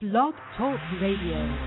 Blog Talk Radio.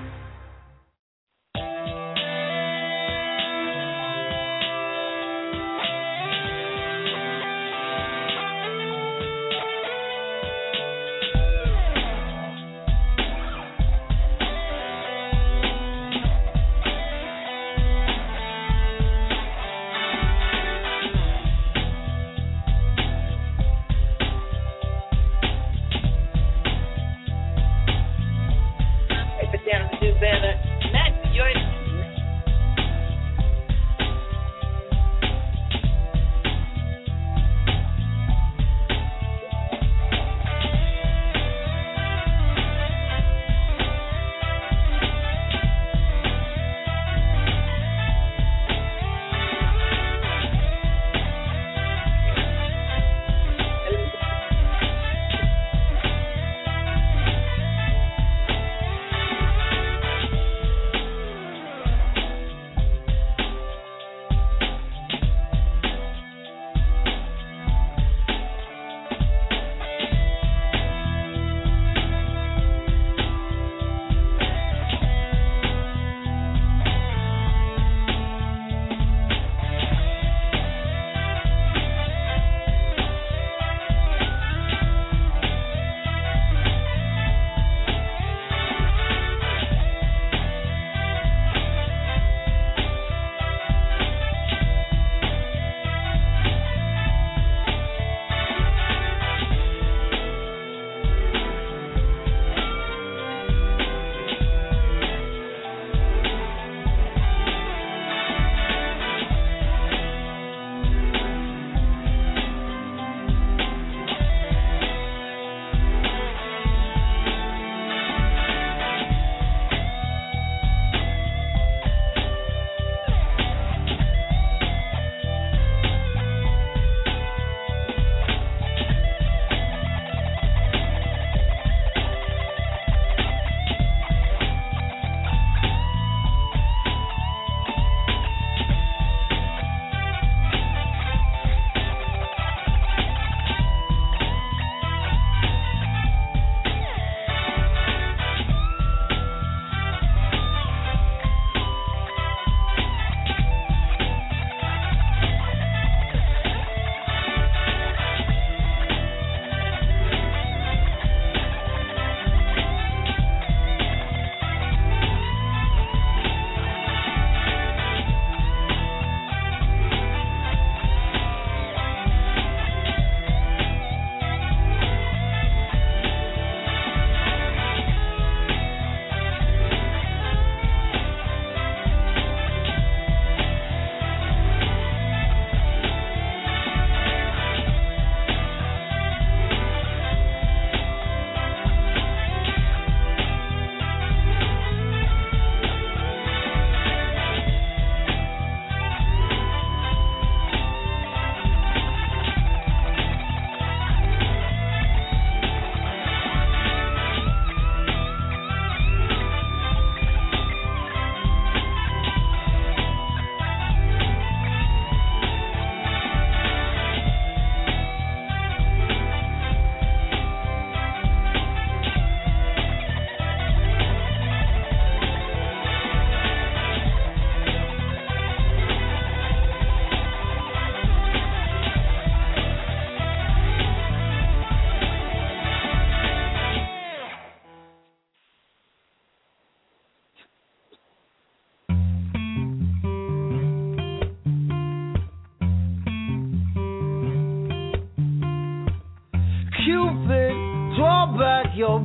Your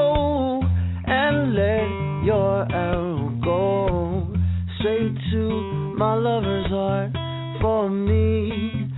bow and let your arrow go straight to my lover's heart. For me,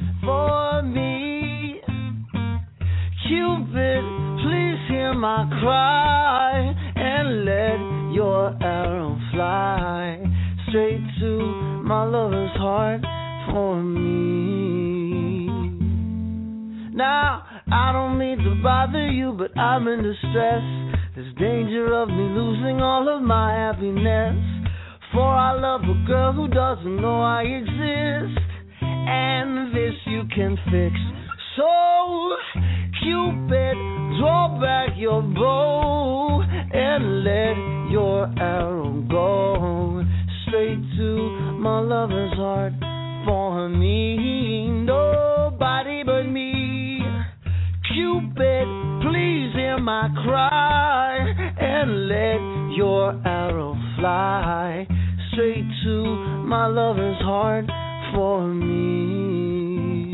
Cupid, please hear my cry and let your arrow fly straight to my lover's heart. For me. Now I don't mean to bother you, but I'm in distress. There's danger of me losing all of my happiness. For I love a girl who doesn't know I exist, and this you can fix. So, Cupid, draw back your bow and let your arrow go straight to my lover's heart. For me, nobody but me. Cupid, please hear my cry and let your arrow fly straight to my lover's heart. For me,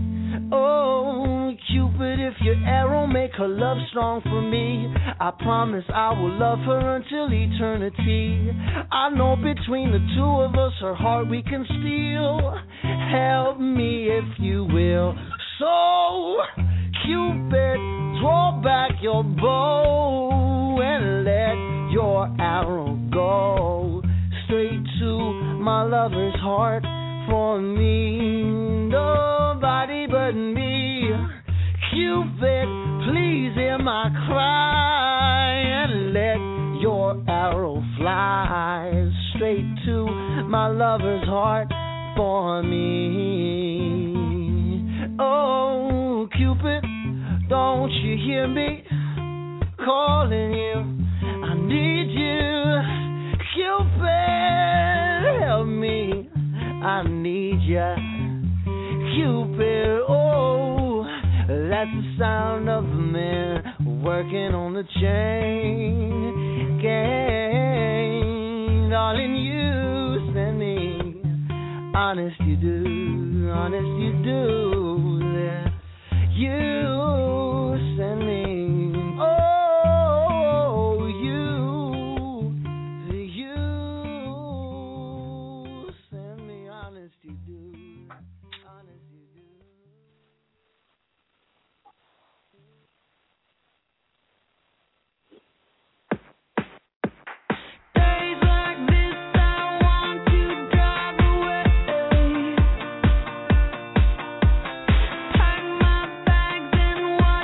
oh Cupid, if your arrow make her love strong for me, I promise I will love her until eternity. I know between the two of us her heart we can steal. Help me if you will. So Cupid, draw back your bow and let your arrow go straight to my lover's heart. For me, nobody but me. Cupid, please hear my cry and let your arrow fly straight to my lover's heart. For me, oh Cupid, don't you hear me calling you? I need you, Cupid, help me. I need ya, Cupid, oh, that's the sound of a man working on the chain gang. Darling, you send me, honest you do, yeah. You send me, oh, you send me, honest you do, honest you do. Days like this, I want to drive away. Pack my bags and walk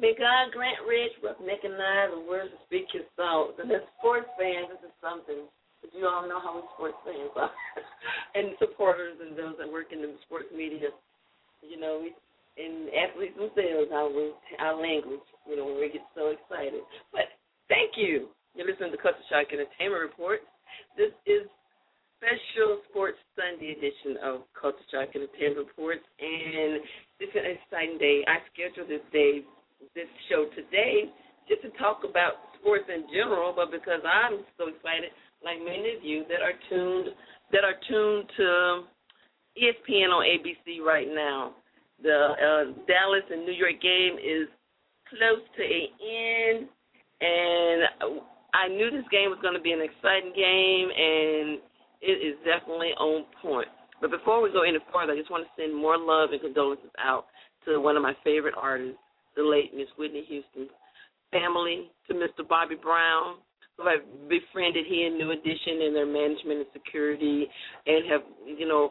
May God grant Reg Roughneck and I the words to speak his thoughts. And as sports fans, this is something that you all know how we sports fans are. And supporters and those that work in the sports media, you know, and athletes themselves, our language, you know, when we get so excited. But thank you. You're listening to Culture Shock Entertainment Report. This is special Sports Sunday edition of Culture Shock Entertainment Reports, and it's an exciting day. I scheduled this show today just to talk about sports in general, but because I'm so excited, like many of you that are tuned to ESPN on ABC right now, the Dallas and New York game is close to an end, and I knew this game was going to be an exciting game, and it is definitely on point. But before we go any further, I just want to send more love and condolences out to one of my favorite artists, the late Miss Whitney Houston, family, to Mr. Bobby Brown, who I've befriended he and New Edition in their management and security, and have, you know,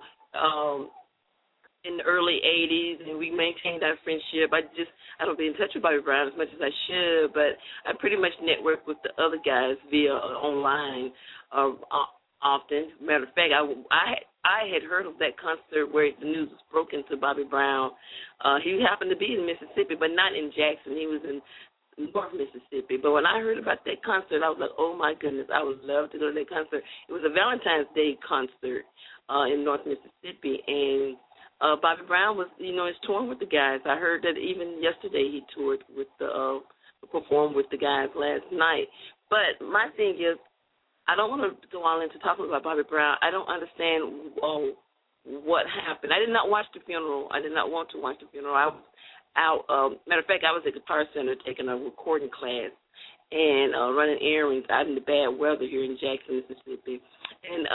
in the early 80s, and we maintained our friendship. I don't be in touch with Bobby Brown as much as I should, but I pretty much network with the other guys via online often. Matter of fact, I had heard of that concert where the news was broken to Bobby Brown. He happened to be in Mississippi, but not in Jackson. He was in North Mississippi. But when I heard about that concert, I was like, oh, my goodness, I would love to go to that concert. It was a Valentine's Day concert in North Mississippi, and Bobby Brown was, you know, is touring with the guys. I heard that even yesterday he toured with performed with the guys last night. But my thing is, I don't want to go all into talking about Bobby Brown. I don't understand what happened. I did not watch the funeral. I did not want to watch the funeral. I was out. Matter of fact, I was at Guitar Center taking a recording class and running errands out in the bad weather here in Jackson, Mississippi. And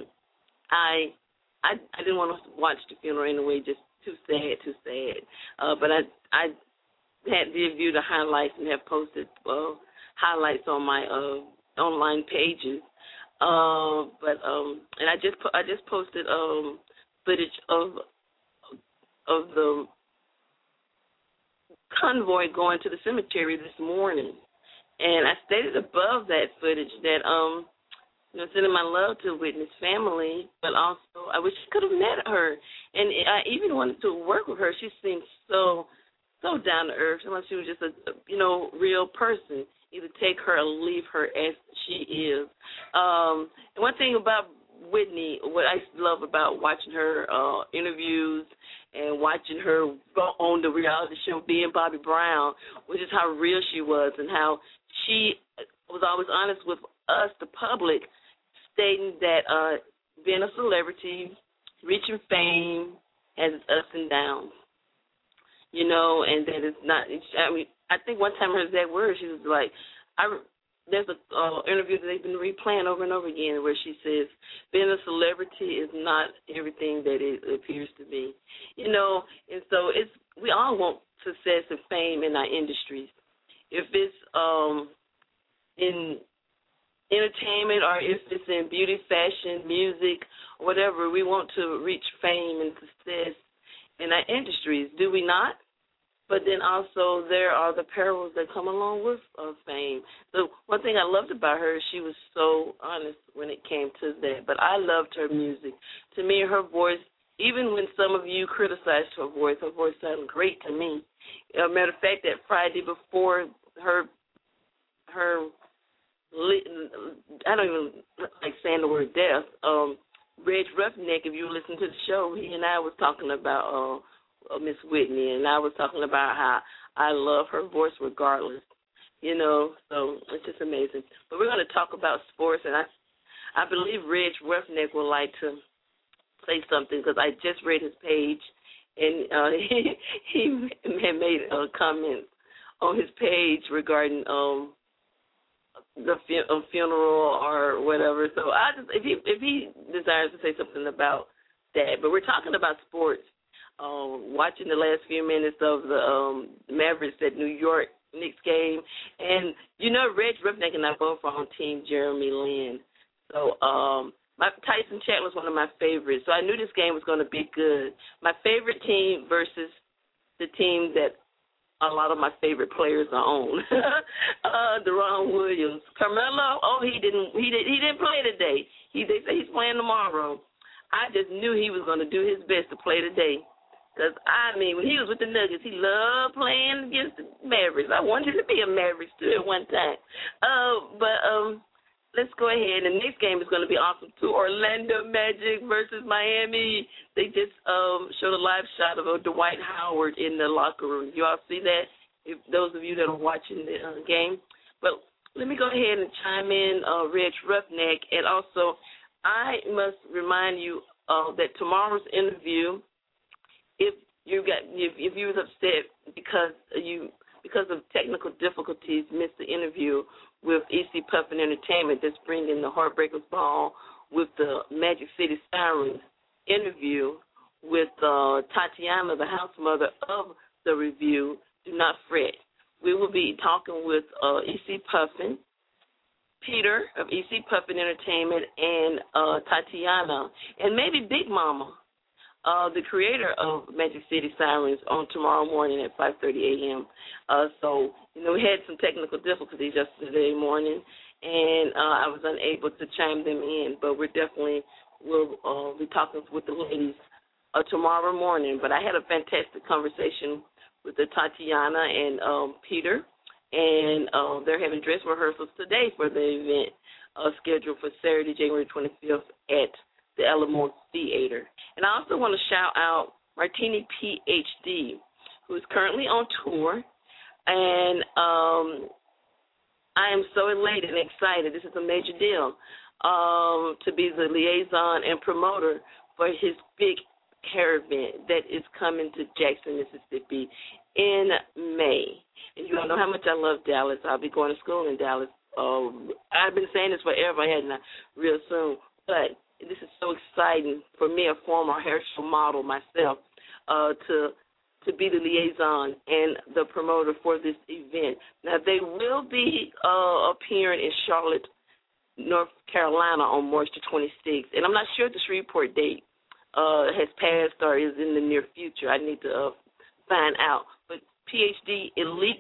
I didn't want to watch the funeral anyway, just too sad. But I had viewed the highlights and have posted highlights on my online pages. And I just posted footage of the convoy going to the cemetery this morning. And I stated above that footage that you know, sending my love to Whitney's family, but also I wish I could have met her. And I even wanted to work with her. She seemed so down to earth. She was just a real person. Either take her or leave her as she is. And one thing about Whitney, what I love about watching her interviews and watching her on the reality show being Bobby Brown, was just how real she was and how she was always honest with us, the public, stating that being a celebrity, reaching fame, has its ups and downs, you know, and that it's not, I think one time I heard that word, she was like, there's an interview that they've been replaying over and over again where she says, being a celebrity is not everything that it appears to be, you know, and so we all want success and fame in our industries. If it's in entertainment or if it's in beauty, fashion, music, whatever, we want to reach fame and success in our industries, do we not? But then also there are the perils that come along with fame. So one thing I loved about her, she was so honest when it came to that. But I loved her music. To me, her voice, even when some of you criticized her voice sounded great to me. Matter of fact, that Friday before her I don't even like saying the word death. Reg Roughneck, if you listen to the show, he and I was talking about Miss Whitney, and I was talking about how I love her voice regardless, you know, so it's just amazing. But we're going to talk about sports, and I believe Reg Roughneck would like to say something because I just read his page, and he had made a comment on his page regarding the funeral or whatever. So if he desires to say something about that, but we're talking about sports. Watching the last few minutes of the Mavericks at New York Knicks game, and you know Reg Roughneck and I both are on Team Jeremy Lin. So my Tyson Chandler was one of my favorites, so I knew this game was going to be good. My favorite team versus the team that a lot of my favorite players are on. Deron Williams, Carmelo. Oh, he didn't play today. They say he's playing tomorrow. I just knew he was going to do his best to play today. Because, when he was with the Nuggets, he loved playing against the Mavericks. I wanted to be a Mavericks, too, at one time. Let's go ahead. The next game is going to be awesome, too. Orlando Magic versus Miami. They just showed a live shot of Dwight Howard in the locker room. You all see that? If those of you that are watching the game. But let me go ahead and chime in, Reg Roughneck. And also, I must remind you that tomorrow's interview, if you was upset because of technical difficulties, missed the interview with EC Puffin Entertainment that's bringing the Heartbreakers Ball with the Magic City Sirens interview with Tatiana, the house mother of the review. Do not fret. We will be talking with EC Puffin, Peter of EC Puffin Entertainment, and Tatiana, and maybe Big Mama, the creator of Magic City Sirens, on tomorrow morning at 5:30 a.m. So, we had some technical difficulties yesterday morning, and I was unable to chime them in, but we definitely will be talking with the ladies tomorrow morning. But I had a fantastic conversation with the Tatiana and Peter, and they're having dress rehearsals today for the event scheduled for Saturday, January 25th at the Alamo Theater. And I also want to shout out Martini PhD, who is currently on tour, and I am so elated and excited. This is a major deal to be the liaison and promoter for his big hair event that is coming to Jackson, Mississippi in May. And you all know how much I love Dallas. I'll be going to school in Dallas. I've been saying this forever, hadn't I? Real soon. But this is so exciting for me, a former hair show model myself, to be the liaison and the promoter for this event. Now, they will be appearing in Charlotte, North Carolina on March the 26th. And I'm not sure if the Shreveport date has passed or is in the near future. I need to find out. But PhD Elite,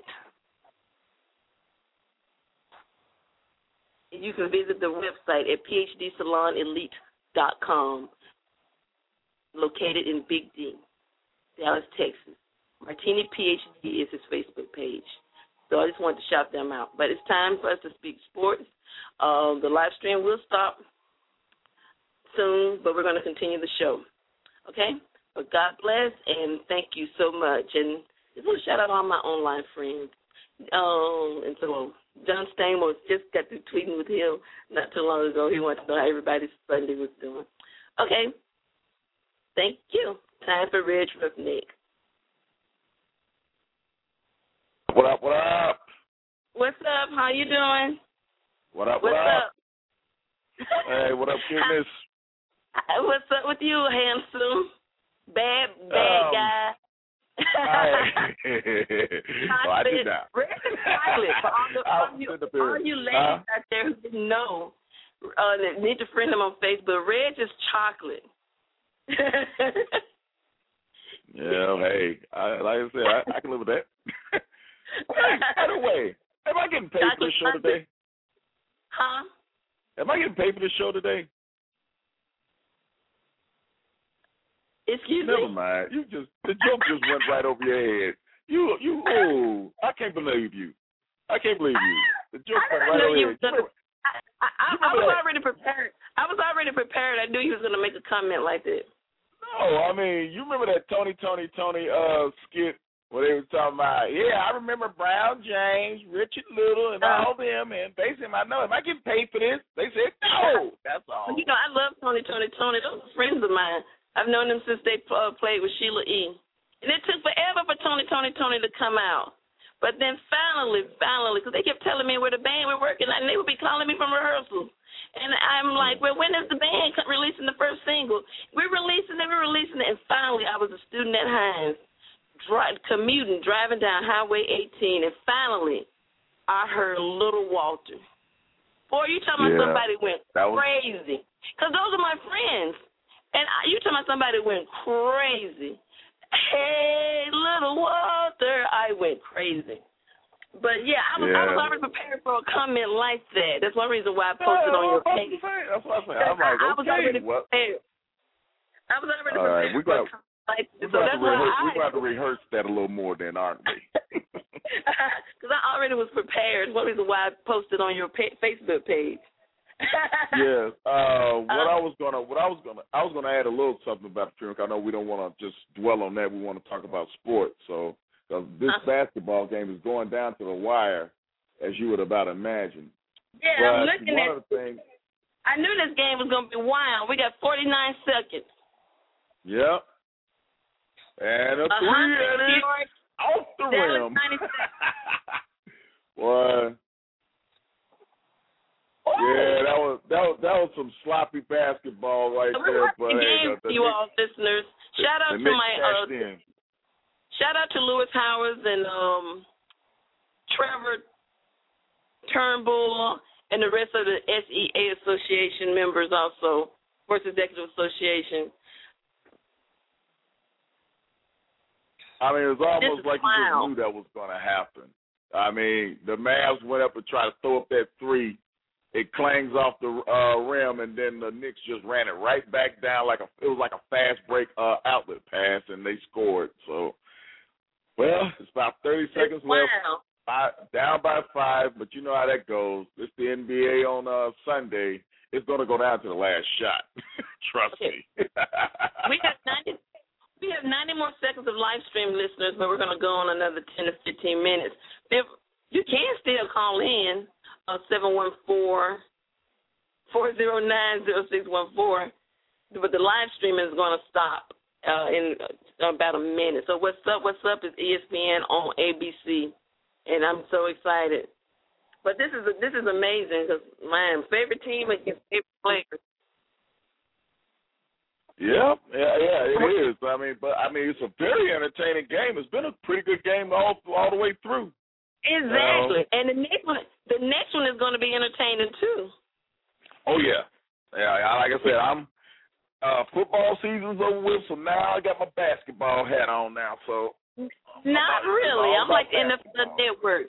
you can visit the website at PhDSalonElite.com, located in Big D, Dallas, Texas. Martini PhD is his Facebook page. So I just wanted to shout them out. But it's time for us to speak sports. The live stream will stop soon, but we're going to continue the show. Okay? But God bless, and thank you so much. And just want to shout out all my online friends. And so John Stamos just got through tweeting with him not too long ago. He wanted to know how everybody's Sunday was doing. Okay. Thank you. Time for Reg Roughneck. What up, what up? What's up? How you doing? What up, What's up? Hey, what up, Kidness? What's up with you, handsome? Bad guy. Well, I did that. Reg is chocolate. For all you ladies out there who didn't know, that need to friend him on Facebook, Reg is chocolate. Yeah, hey, like I said, I can live with that. Hey, by the way, am I getting paid for this show today? Huh? Am I getting paid for this show today? Excuse me? Never mind. The joke just went right over your head. I can't believe you. The joke went right over your head. I was already prepared. I knew he was going to make a comment like that. No, I mean, you remember that Tony skit where they was talking about, yeah, I remember Brown James, Richard Little, and all them, and they said, am I getting paid for this? They said, no, that's all. You know, I love Tony. Those are friends of mine. I've known them since they played with Sheila E. And it took forever for Tony to come out. But then finally, because they kept telling me where the band were working, and they would be calling me from rehearsal. And I'm like, well, when is the band releasing the first single? We're releasing it. And finally, I was a student at Hines, driving down Highway 18, and finally, I heard Little Walter. Boy, you talking about somebody went crazy. Because those are my friends. And you talking about somebody went crazy. Hey, Little Walter, I it went crazy. But yeah, I was already prepared for a comment like that. That's one reason why I posted on your page. That's what I'm saying. I'm like, okay, I was already prepared. I was already prepared for a comment like that. So that's why we're going to rehearse that a little more then, aren't we? Because I already was prepared. One reason why I posted on your Facebook page. Yes. What I was gonna add a little something about the Funeral. I know we don't want to just dwell on that. We want to talk about sports. So this basketball game is going down to the wire, as you would about imagine. Yeah, but I'm looking one at. Of the things, I knew this game was gonna be wild. We got 49 seconds. Yep. And a three off the rim. Boy. Yeah, that was some sloppy basketball right there. But you all listeners, shout out to Lewis Howard and Trevor Turnbull and the rest of the SEA Association members also, Sports Executive Association. I mean, it was almost like you just knew that was going to happen. I mean, the Mavs went up and tried to throw up that three. It clangs off the rim, and then the Knicks just ran it right back down it was like a fast break outlet pass, and they scored. So, well, it's about 30 seconds left. Down by 5, but you know how that goes. It's the NBA on Sunday. It's going to go down to the last shot. Trust me. We have 90 more seconds of live stream, listeners, but we're going to go on another 10 to 15 minutes. If you can still call in 714-409-0614, but the live stream is going to stop in about a minute. So what's up is ESPN on ABC, and I'm so excited. But this is amazing because my favorite team against favorite players. Yeah, it is. I mean, it's a very entertaining game. It's been a pretty good game all the way through. Exactly, and the next one is going to be entertaining too. Oh yeah. Like I said, I'm football season's over with, so now I got my basketball hat on now. So not really. I'm like the NFL Network.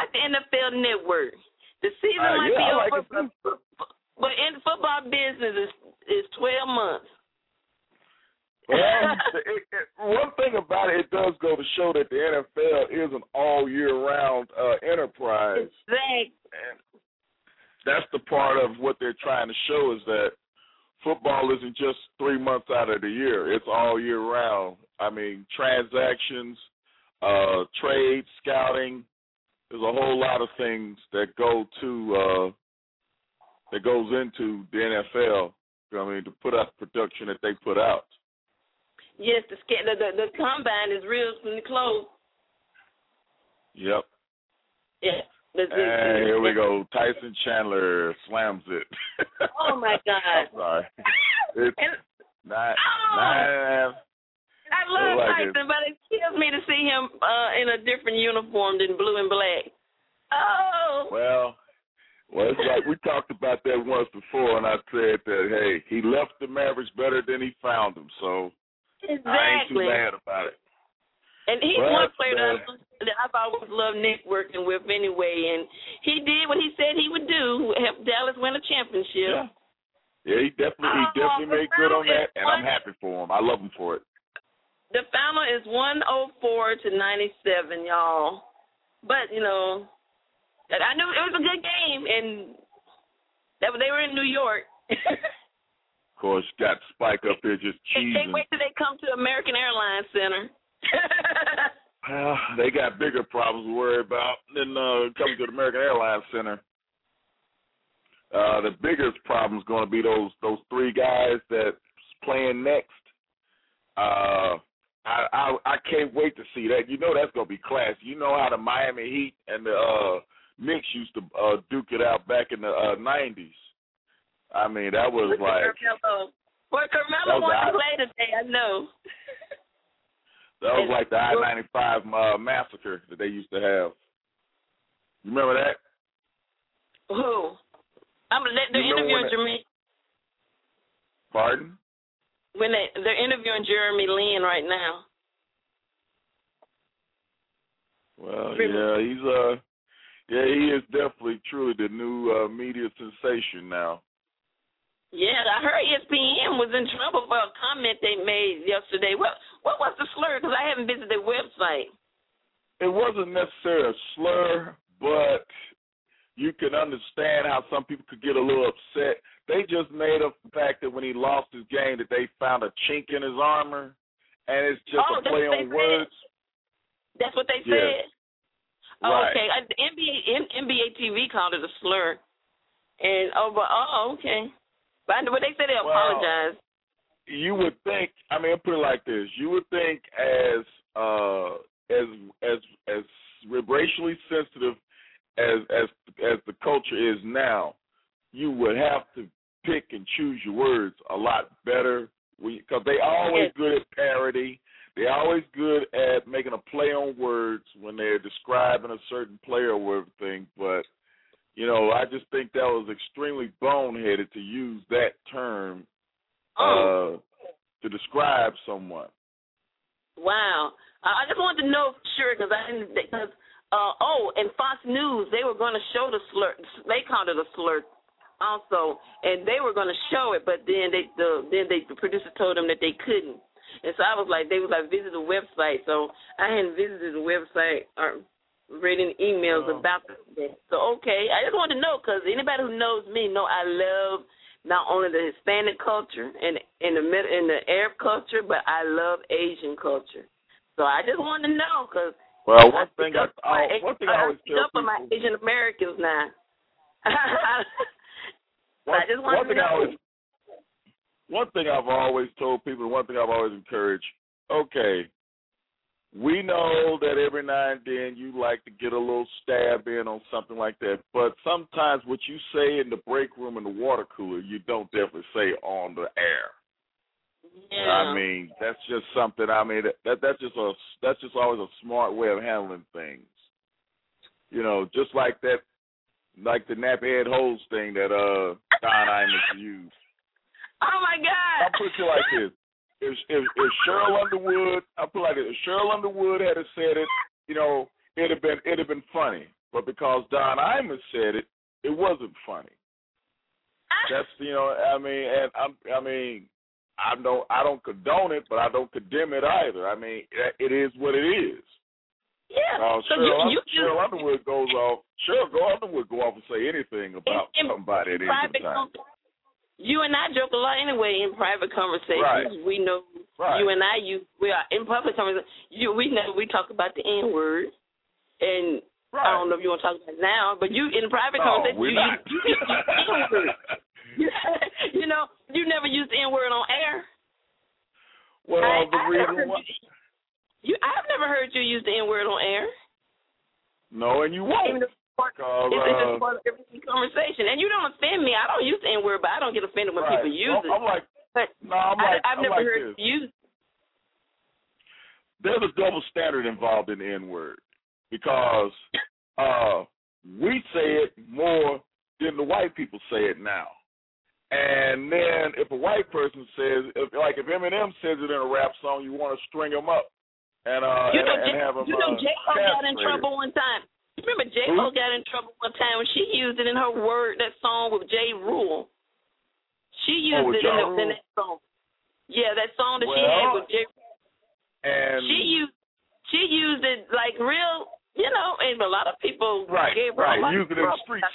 The season might be over, but in the football business is 12 months. Well, one thing about it does go to show that the NFL is an all-year-round enterprise. Exactly. And that's the part of what they're trying to show is that football isn't just 3 months out of the year. It's all year round. I mean, transactions, trade, scouting. There's a whole lot of things that goes into the NFL. I mean, to put out the production that they put out. Yes, the combine is real close. Yep. Yeah. And here we go. Tyson Chandler slams it. Oh, my God. I'm sorry. It's nine. I love Tyson, but it kills me to see him in a different uniform than blue and black. Oh. Well, it's like we talked about that once before, and I said that, hey, he left the Mavericks better than he found them, so exactly. I ain't too mad about it. And he's one player that I've always loved Nick working with anyway, and he did what he said he would do, help Dallas win a championship. Yeah, he definitely made good on that, and I'm happy for him. I love him for it. The final is 104-97, y'all. But, I knew it was a good game, and they were in New York. Of course, got Spike up there just cheesing. Can't wait till they come to American Airlines Center. Well, they got bigger problems to worry about than coming to the American Airlines Center. The biggest problem is going to be those three guys that's playing next. I can't wait to see that. That's going to be classy. You know how the Miami Heat and the Knicks used to duke it out back in the 90s. I mean, that was like... Carmelo wanted to play today, I know. That was like the I-95 massacre that they used to have. You remember that? Who? They're interviewing Jeremy. Pardon? When they're interviewing Jeremy Lin right now. he is definitely truly the new media sensation now. Yeah, I heard ESPN was in trouble for a comment they made yesterday. What was the slur? Because I haven't visited their website. It wasn't necessarily a slur, but you can understand how some people could get a little upset. They just made up the fact that when he lost his game that they found a chink in his armor, and it's just a play on words. That's what they said? Oh, right. okay. NBA TV called it a slur. And okay. But they said they apologized. You would think, I mean, I'll put it like this. You would think as racially sensitive as the culture is now, you would have to pick and choose your words a lot better because they always good at parody. They're always good at making a play on words when they're describing a certain player or everything. But, you know, I just think that was extremely boneheaded to use that term to describe someone. Wow. I just wanted to know for sure because and Fox News, they were going to show the slur. They called it a slur also, and they were going to show it, but then the producer told them that they couldn't. And so they was like, visit the website. So I hadn't visited the website or read any emails about that. So, okay, I just wanted to know because anybody who knows me know I love not only the Hispanic culture and the Arab culture, but I love Asian culture. So I just wanted to know because one thing I always tell people, my Asian Americans now. One thing I've always told people, and one thing I've always encouraged, okay, we know that every now and then you like to get a little stab in on something like that, but sometimes what you say in the break room in the water cooler, you don't definitely say on the air. Yeah. I mean, that's just something. I mean, that's just always a smart way of handling things. You know, just like that, like the nappy head hose thing that Don Imus used. Oh my God! I'll put it like this: if Cheryl Underwood, I'll put it like this: if Cheryl Underwood had said it, you know, it'd have been funny. But because Don Imus said it, it wasn't funny. That's I don't condone it, but I don't condemn it either. I mean, it is what it is. Yeah. Cheryl Underwood go off and say anything about somebody at any time. You and I joke a lot anyway in private conversations. Right. We know you and I we are in public conversations. We know we talk about the N word, and I don't know if you want to talk about it now, but you in private conversations you use the N word. You know, you never used the N word on air. Well, the reason why I've never heard you use the N word on air. No, and you won't. It's just part of every conversation. And you don't offend me. I don't use the N word, but I don't get offended when people use it. I've never heard you use it. There's a double standard involved in the N word because we say it more than the white people say it now. And then if a white person says, if Eminem says it in a rap song, you want to string him up and have him. You know, J-Lo got in trouble one time. Remember, J-Lo got in trouble one time when she used it in her that song with J. Rule. She used it in that song. Yeah, that song that she had with J. And she used it like real, you know, and a lot of people gave her used it in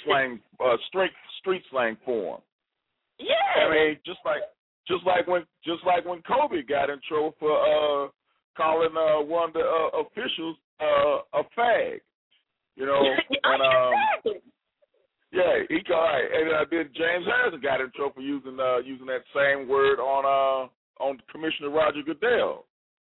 street slang form. Yeah. I mean, just like when Kobe got in trouble for calling one of the officials a fag. You know, and he called, and then James Harrison got in trouble for using that same word on Commissioner Roger Goodell.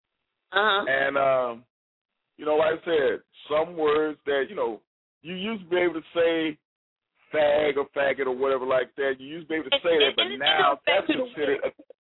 And you know, like I said, some words that you used to be able to say fag or faggot or whatever like that. You used to be able to say that, but now that's considered.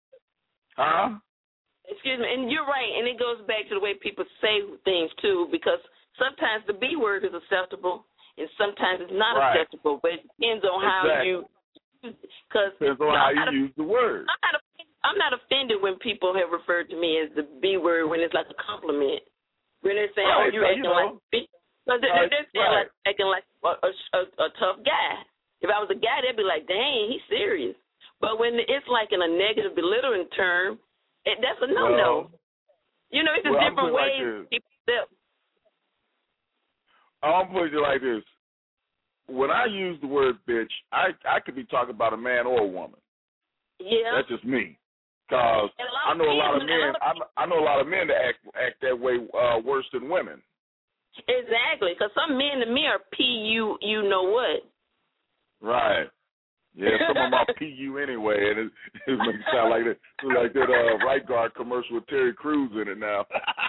Excuse me, and you're right, and it goes back to the way people say things too, because sometimes the B word is acceptable, and sometimes it's not acceptable. But it depends on how you. Depends on how you use the word. I'm not offended when people have referred to me as the B word when it's like a compliment. When they're saying, "Oh, you're acting like a bitch." So because they're saying acting like a tough guy. If I was a guy, they'd be like, dang, he's serious. But when it's like in a negative, belittling term, that's a no-no. You know, it's just different ways people feel. I'll put it like this. When I use the word bitch, I could be talking about a man or a woman. Yeah. That's just me. Because I know a lot of men. I know a lot of men that act that way worse than women. Exactly, because some men to me are P-U, you know what. Right. Yeah, some of them are P-U anyway, and it makes it sound like that Right Guard commercial with Terry Crews in it now.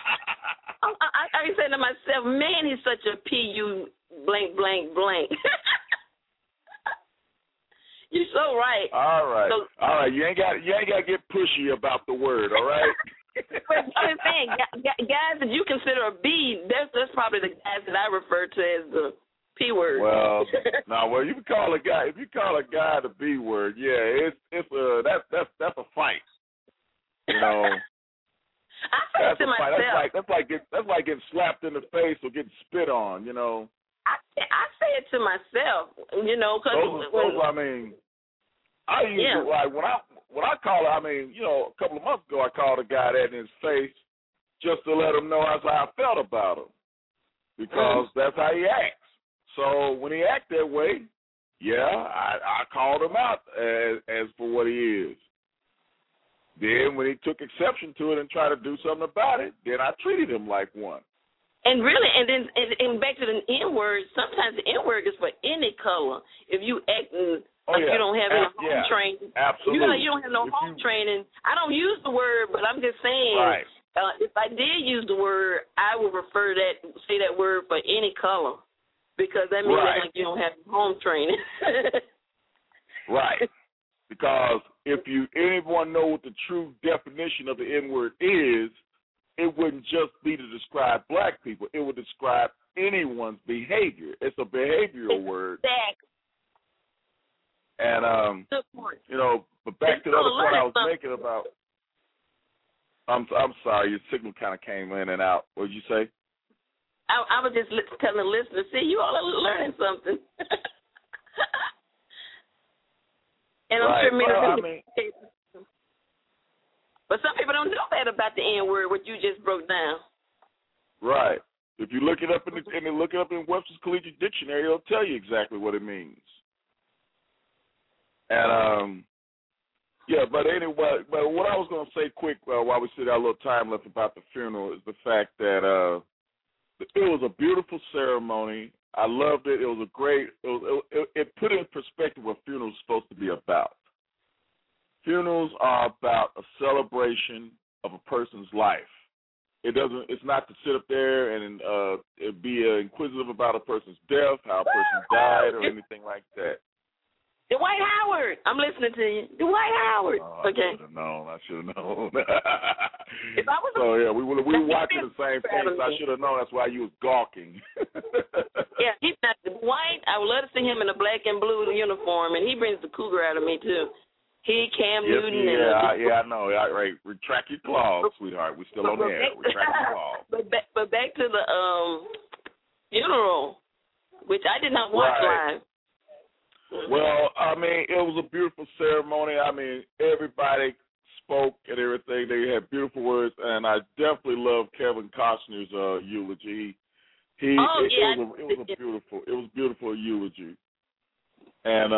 I say to myself, man, he's such a P-U blank, blank, blank. You're so right. All right. All right. You ain't got to get pushy about the word, all right? But I'm saying, guys that you consider a B, that's probably the guys that I refer to as the P word. Well, you can call a guy. If you call a guy the B word, yeah, that's a fight. You know. I say it to myself. That's like getting slapped in the face or getting spit on. You know. I say it to myself. You know, because I mean, I usually like when I call it. I mean, you know, a couple of months ago, I called a guy that in his face just to let him know how I felt about him because that's how he acts. So when he acts that way, I called him out as for what he is. Then when he took exception to it and tried to do something about it, then I treated him like one. And really, and back to the N-word, sometimes the N-word is for any color. If you acting like you don't have any home training. Absolutely. You don't have no home training. I don't use the word, but I'm just saying, if I did use the word, I would say that word for any color because that means that you don't have home training. Right. Because if anyone know what the true definition of the N-word is, it wouldn't just be to describe black people. It would describe anyone's behavior. It's a behavioral word. Exactly. And, you know, but back to the other point I was making about, I'm sorry, your signal kind of came in and out. What did you say? I was just telling the listeners, see, you all are learning something. And I'm sure but some people don't know that about the N-word, what you just broke down. Right. If you look it up in Webster's Collegiate Dictionary, it'll tell you exactly what it means. And but anyway, but what I was going to say quick while we still got a little time left about the funeral is the fact that it was a beautiful ceremony. I loved it. It was it put in perspective what funerals are supposed to be about. Funerals are about a celebration of a person's life. It's not to sit up there and be inquisitive about a person's death, how a person died, or anything like that. Dwight Howard, I'm listening to you. Dwight Howard. Okay. I should have known. If I was we were watching the same thing. So I should have known. That's why you was gawking. Yeah, he's not Dwight. I would love to see him in a black and blue uniform, and he brings the cougar out of me too. He, Cam Newton. I know. Right. Retract your claws, sweetheart. We're still on the air. Retract your claws. But back to the funeral, which I did not watch live. Well, I mean, it was a beautiful ceremony. I mean, everybody spoke and everything. They had beautiful words, and I definitely love Kevin Costner's eulogy. It was a beautiful eulogy, and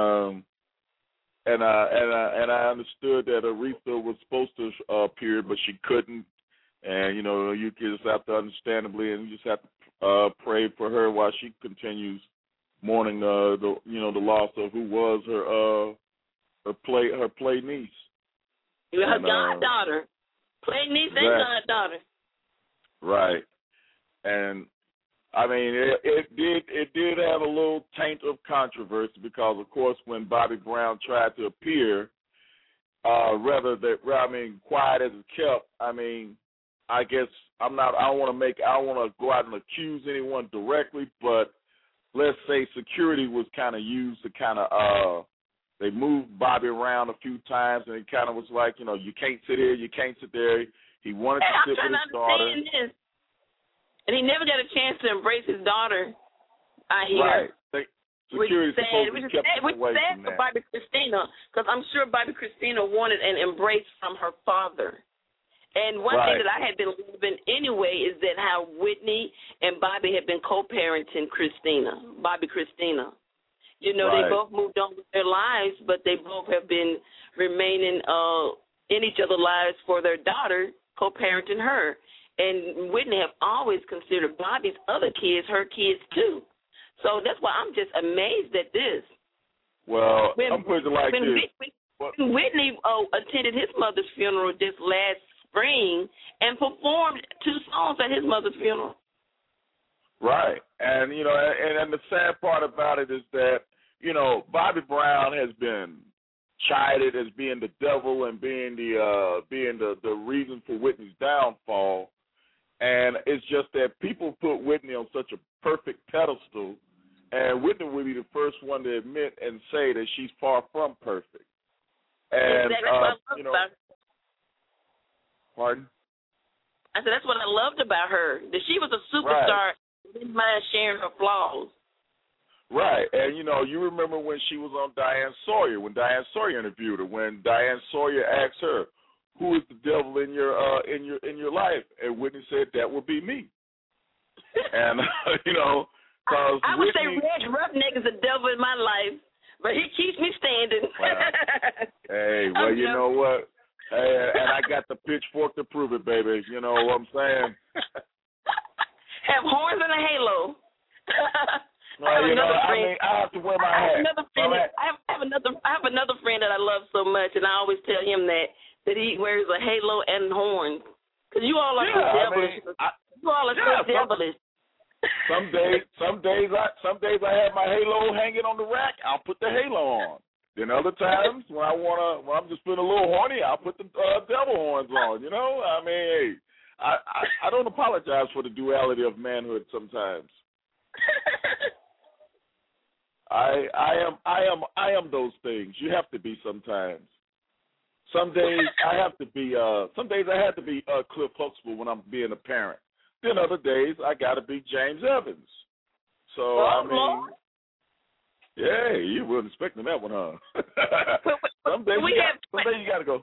I understood that Aretha was supposed to appear, but she couldn't. And you know, you just have to understandably, and you just have to pray for her while she continues mourning the loss of who was her play niece. Her goddaughter, play niece and goddaughter. Right, and I mean it did have a little taint of controversy because of course when Bobby Brown tried to appear, quiet as it kept. I mean, I guess I don't want to go out and accuse anyone directly, but let's say security was kind of used to they moved Bobby around a few times, and it kind of was like, you can't sit here, you can't sit there. He wanted to sit with his daughter. This. And he never got a chance to embrace his daughter I hear. Right. Security supposed to be kept away from that. For Bobby Christina, because I'm sure Bobby Christina wanted an embrace from her father. And one thing that I had been living anyway is that how Whitney and Bobby had been co-parenting Bobby Christina. You know, they both moved on with their lives, but they both have been remaining in each other's lives for their daughter, co-parenting her. And Whitney have always considered Bobby's other kids her kids too. So that's why I'm just amazed at this. Well, I'm putting it like this. When Whitney attended his mother's funeral just last spring and performed 2 songs at his mother's funeral. Right. And, you know, and the sad part about it is that, you know, Bobby Brown has been chided as being the devil and being the reason for Whitney's downfall. And it's just that people put Whitney on such a perfect pedestal, and Whitney will be the first one to admit and say that she's far from perfect. And, exactly. That's what I love you know, about her. Pardon? I said that's what I loved about her, that she was a superstar, didn't mind sharing her flaws. Right, and you know, you remember when she was on Diane Sawyer, when Diane Sawyer interviewed her, when Diane Sawyer asked her, "Who is the devil in your life?" and Whitney said, "That would be me." And you know, because I would say Reg Roughneck is the devil in my life, but he keeps me standing. Hey, well, you know what? And I got the pitchfork to prove it, baby. You know what I'm saying? Have horns and a halo. Well, you know, I mean, I have to wear my hat. I have another friend that I love so much, and I always tell him that he wears a halo and horns. Because you all are so devilish. You all are so devilish. Some days I have my halo hanging on the rack. I'll put the halo on. Then other times when I'm just feeling a little horny, I'll put the devil horns on. You know, I mean, hey, I don't apologize for the duality of manhood sometimes. I am those things. You have to be sometimes. Some days I have to be Cliff Huxtable when I'm being a parent. Then other days I gotta be James Evans. So I mean, yeah, you weren't expecting that one, huh? Some days you gotta go.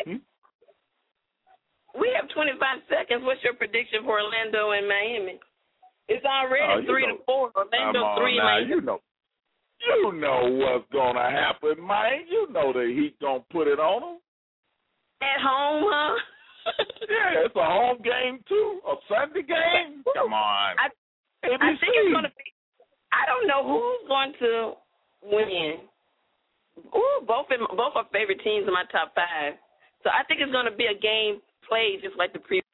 We have 25 seconds. What's your prediction for Orlando and Miami? It's already 3-4. Orlando 3, Miami. You know what's gonna happen, man. You know the Heat gonna put it on them. At home, huh? Yeah, it's a home game too, a Sunday game. Come on. I think it's gonna be. I don't know who's going to win. Ooh, both are favorite teams in my top 5. So I think it's gonna be a game played just like the previous.